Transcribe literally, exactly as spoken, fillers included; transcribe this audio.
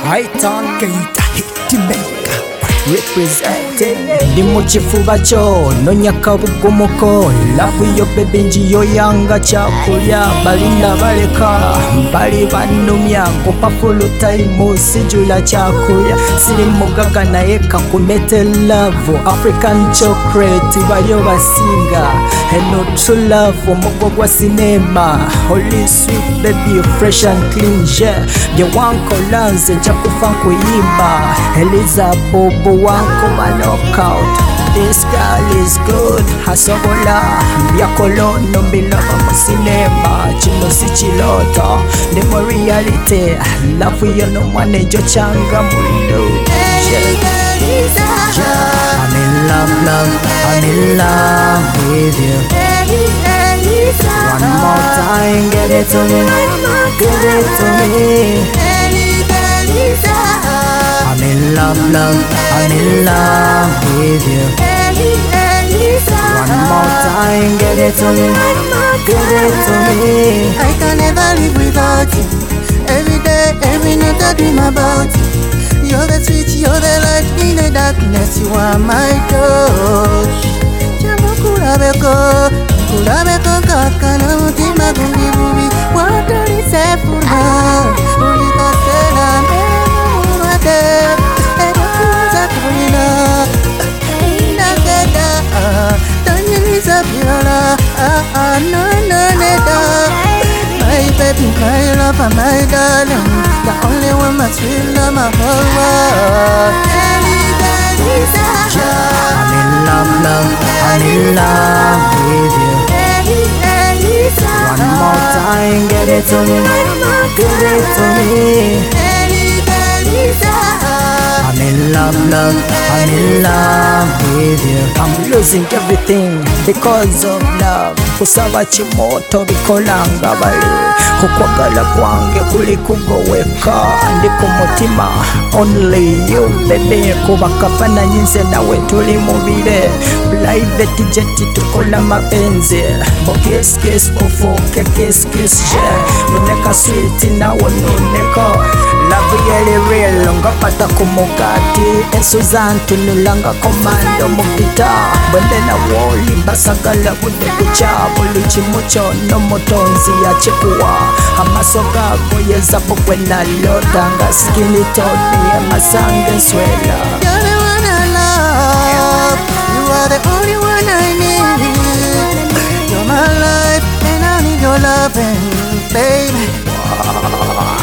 Hightown Keita Hitmaker representing ndi mu kifuba kyo nonya kabugumuko lavu yo bebe njiyo yanga kyakulya balinda baleka bali banumya kupa full time sijula kyakulya siri mugaga naye kakumete love African chocolate balyo basinga hello true love omugo gwa cinema holy sweet baby fresh and clean yeah bye wankolanze nja kufa nkuyimba Eliza Bobo wanko ma knockout. This girl is good hasobola byakolono mbilaba mu cinema kino si kiloto ndi mu reality love yo no mwana ejo kyanga mundo I'm in love, love, I'm in love with you. One more time, get it to me, get it to me. I'm in love, love, I'm in love with you. One more time, get it to me, get it to me. I can never live without you. Every day, every night I dream about you. You're the sweet, you're the light in the darkness. You are my touch. Jambo kulabeko, kulabeko kakana mutima gundi bubi. What do you say for now? Ulika sena memu mwate. Eba kuza kulina. Ina keda. Tanyiliza piola. Ah ah no no neda. My baby, my lover, my darling. The only one my sweet love, my whole world. I'm in love, love, I'm in love with you. One more time, get it to me, get it to me. I'm in love, love, I'm in love with you. I'm losing everything because of love. Kusaba chimoto bikolanga bali kukwagala kwange kuli kugoweka ndi ku mutima only you baby kuba kafana nyinze nawe tuli mubire private jet tukola mapenzi bo kiss kiss ofoke kiss kiss yeah noneka sweet nawe noneka love yele real ngapata kumugati esuzantu nulanga komando mugita bwende na woli basagala bude kucha buli chimucho no motonzi ya chikuwa amasoka goyeza bukwe na lota nga skini toni ya masange swela. You're the one I love. You are the only one I need. You're my life and I need your loving, baby.